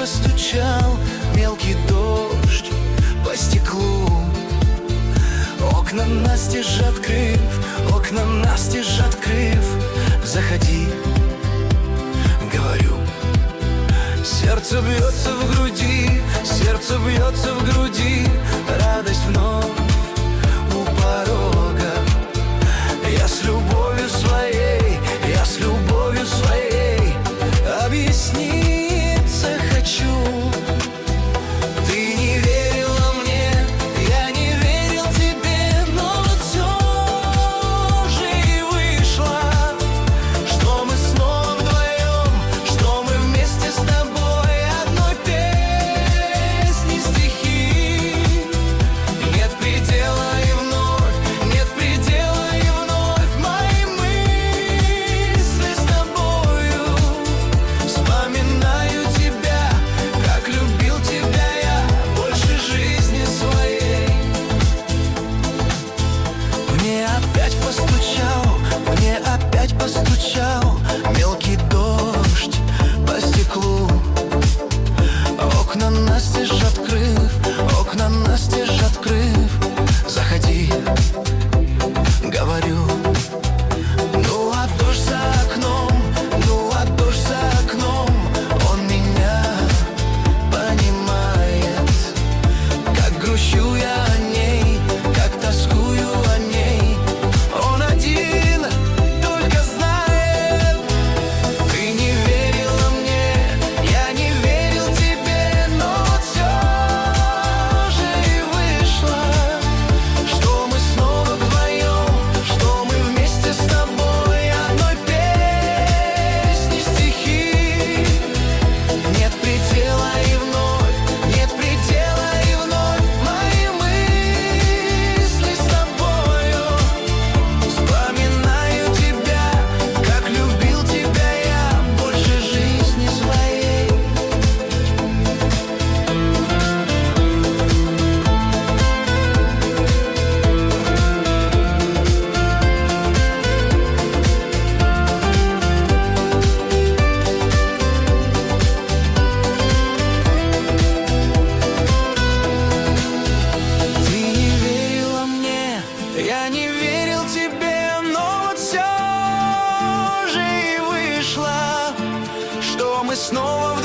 постучал мелкий дождь по стеклу. Окна настежь открыв, окна настежь открыв, заходи, говорю. Сердце бьется в груди, сердце бьется в груди, радость вновь у порога. Я с любовью своей, я с любовью своей объясниться хочу. Ты не верила мне, я не верил тебе, но вот все же и вышло, что мы снова вдвоем, что мы вместе с тобой одной песни стихи. Нет предела и вновь, нет предела и вновь мои мысли с тобою. Вспоминаю тебя, как любил тебя я больше жизни своей. Мне опять постучал мелкий дождь по стеклу. Окна настежь открыв, окна настежь открыв, заходи, говорю. Ну а дождь за окном, ну а дождь за окном, он меня понимает. Как грущу я о ней, как тоскую о ней, он один только знает. Ты не верила мне, я не верил тебе, но вот все же и вышло, что мы снова вдвоем, что мы вместе с тобой одной песни стихи. Нет предела и вновь, нет предела и вновь мои мысли с тобою. Вспоминаю тебя, как любил тебя я больше жизни своей. Ты не верила мне, я не верил тебе, но вот все же и вышло, что мы снова